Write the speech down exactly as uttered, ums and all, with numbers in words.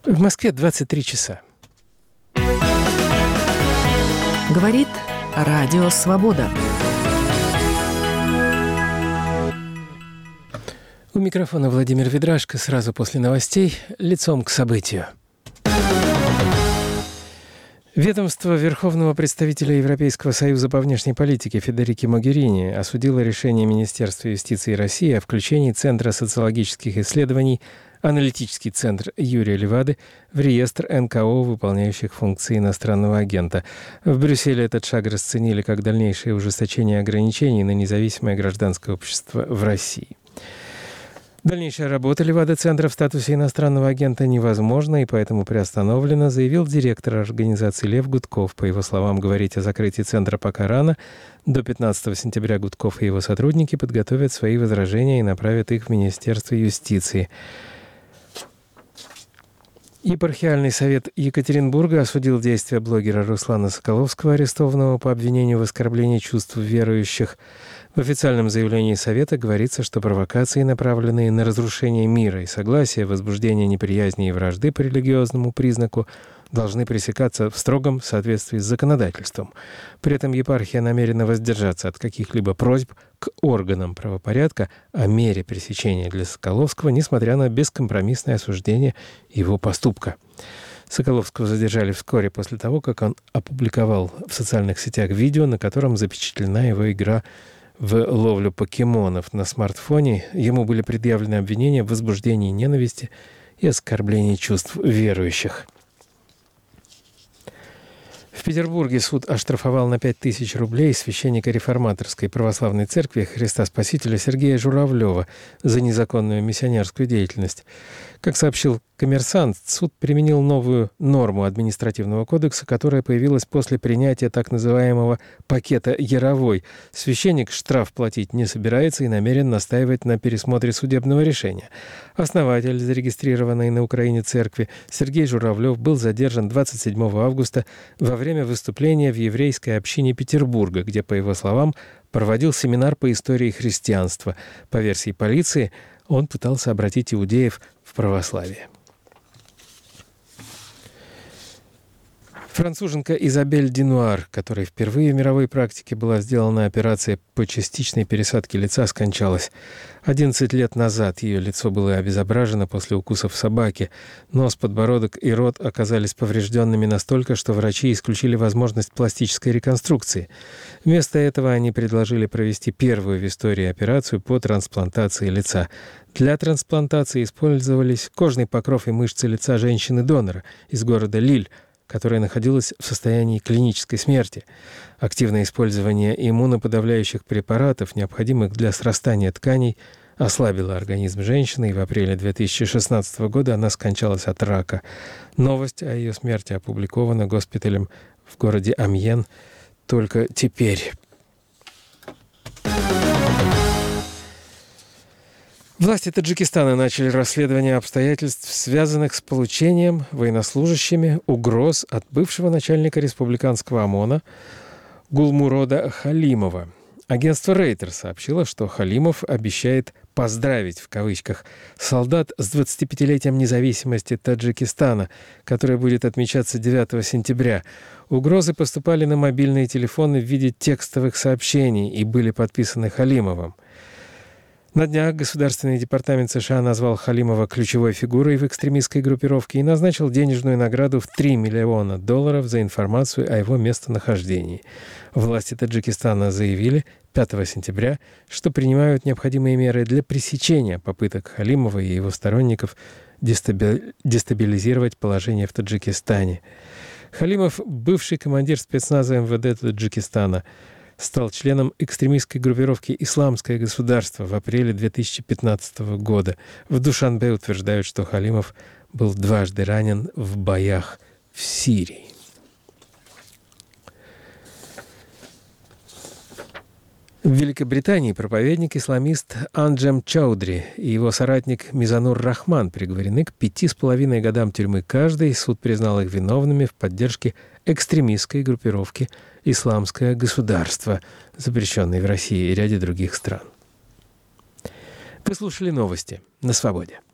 В Москве двадцать три часа. Говорит Радио Свобода. У микрофона Владимир Ведрашко. Сразу после новостей лицом к событию. Ведомство Верховного представителя Европейского союза по внешней политике Федерики Могерини осудило решение Министерства юстиции России о включении Центра социологических исследований «Аналитический центр» Юрия Левады в реестр эн ка о, выполняющих функции иностранного агента. В Брюсселе этот шаг расценили как дальнейшее ужесточение ограничений на независимое гражданское общество в России. Дальнейшая работа Левада-центра в статусе иностранного агента невозможна и поэтому приостановлена, заявил директор организации Лев Гудков. По его словам, говорить о закрытии центра пока рано. До пятнадцатого сентября Гудков и его сотрудники подготовят свои возражения и направят их в Министерство юстиции. Епархиальный совет Екатеринбурга осудил действия блогера Руслана Соколовского, арестованного по обвинению в оскорблении чувств верующих. В официальном заявлении Совета говорится, что провокации, направленные на разрушение мира и согласия, возбуждение неприязни и вражды по религиозному признаку, должны пресекаться в строгом соответствии с законодательством. При этом епархия намерена воздержаться от каких-либо просьб к органам правопорядка о мере пресечения для Соколовского, несмотря на бескомпромиссное осуждение его поступка. Соколовского задержали вскоре после того, как он опубликовал в социальных сетях видео, на котором запечатлена его игра в ловлю покемонов на смартфоне. Ему были предъявлены обвинения в возбуждении ненависти и оскорблении чувств верующих. В Петербурге суд оштрафовал на пять тысяч рублей священника реформаторской православной церкви Христа Спасителя Сергея Журавлева за незаконную миссионерскую деятельность. Как сообщил «Коммерсант», суд применил новую норму административного кодекса, которая появилась после принятия так называемого «пакета Яровой». Священник штраф платить не собирается и намерен настаивать на пересмотре судебного решения. Основатель зарегистрированной на Украине церкви Сергей Журавлев был задержан двадцать седьмого августа во время выступления в еврейской общине Петербурга, где, по его словам, проводил семинар по истории христианства. По версии полиции, он пытался обратить иудеев в православие. Француженка Изабель Динуар, которой впервые в мировой практике была сделана операция по частичной пересадке лица, скончалась. одиннадцать лет назад ее лицо было обезображено после укусов собаки. Нос, подбородок и рот оказались поврежденными настолько, что врачи исключили возможность пластической реконструкции. Вместо этого они предложили провести первую в истории операцию по трансплантации лица. Для трансплантации использовались кожный покров и мышцы лица женщины-донора из города Лиль, которая находилась в состоянии клинической смерти. Активное использование иммуноподавляющих препаратов, необходимых для срастания тканей, ослабило организм женщины, и в апреле две тысячи шестнадцатого года она скончалась от рака. Новость о ее смерти опубликована госпиталем в городе Амьен только теперь. Власти Таджикистана начали расследование обстоятельств, связанных с получением военнослужащими угроз от бывшего начальника республиканского ОМОНа Гулмурода Халимова. Агентство Рейтер сообщило, что Халимов обещает «поздравить» в кавычках солдат с двадцатипятилетием независимости Таджикистана, которое будет отмечаться девятого сентября. Угрозы поступали на мобильные телефоны в виде текстовых сообщений и были подписаны Халимовым. На днях Государственный департамент США назвал Халимова ключевой фигурой в экстремистской группировке и назначил денежную награду в три миллиона долларов за информацию о его местонахождении. Власти Таджикистана заявили пятого сентября, что принимают необходимые меры для пресечения попыток Халимова и его сторонников дестабилизировать положение в Таджикистане. Халимов, бывший командир спецназа эм вэ дэ Таджикистана, стал членом экстремистской группировки «Исламское государство» в апреле две тысячи пятнадцатого года. В Душанбе утверждают, что Халимов был дважды ранен в боях в Сирии. В Великобритании проповедник-исламист Анджем Чаудри и его соратник Мизанур Рахман приговорены к пяти с половиной годам тюрьмы каждый. Суд признал их виновными в поддержке экстремистской группировки «Исламское государство», запрещенной в России и ряде других стран. Вы слушали новости на Свободе.